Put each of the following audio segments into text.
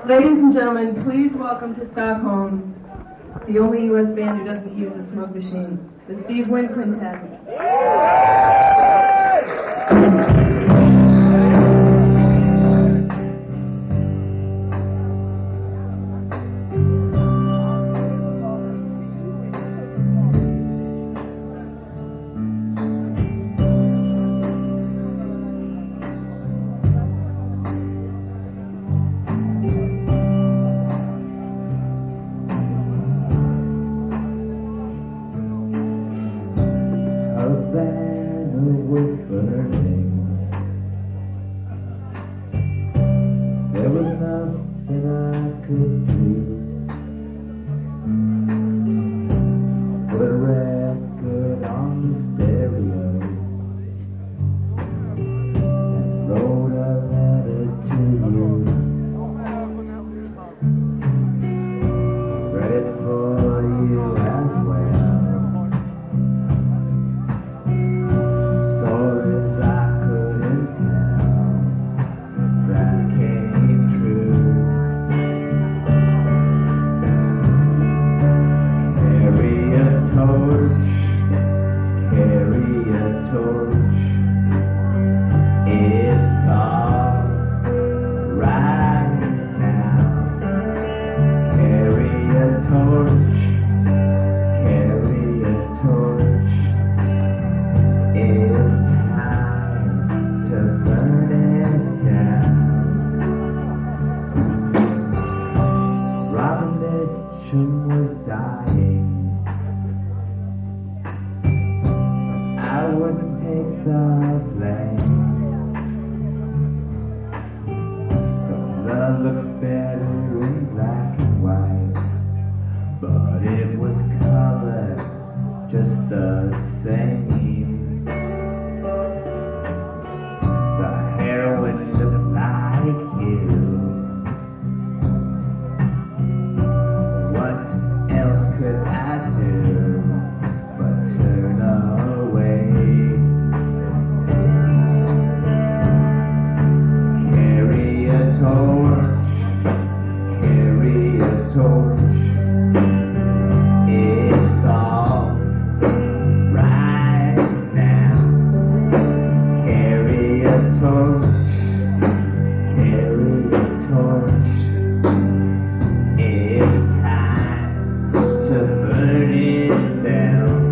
Ladies and gentlemen, please welcome to Stockholm the only U.S. band who doesn't use a smoke machine, the Steve Wynn Quintet. Was burning. There was nothing I could do. Put a record on the stereo and wrote a letter to you. Read it for you as well. Stories I couldn't tell that came true. Carry a torch, carry a torch. It's all right now. Carry a torch, carry a torch. It's time to burn it down. Robin Mitchum was dying. I wouldn't take the blame. The love looked better in black and white, but it was colored just the same. The heroine looked like you. What else could I do but turn away? Carry a torch, carry a torch. It's all right now. Carry a torch, carry a torch. It's time to burn it down.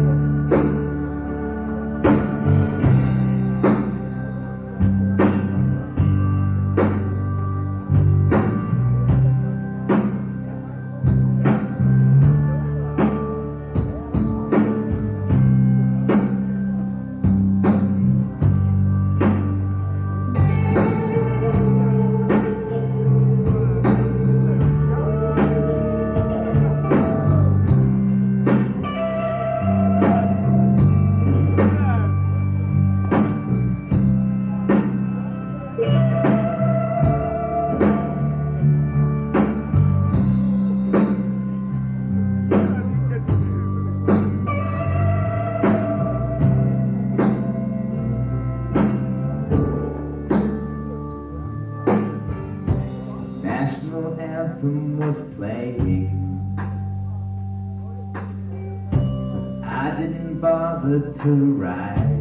National anthem was playing. I didn't bother to write.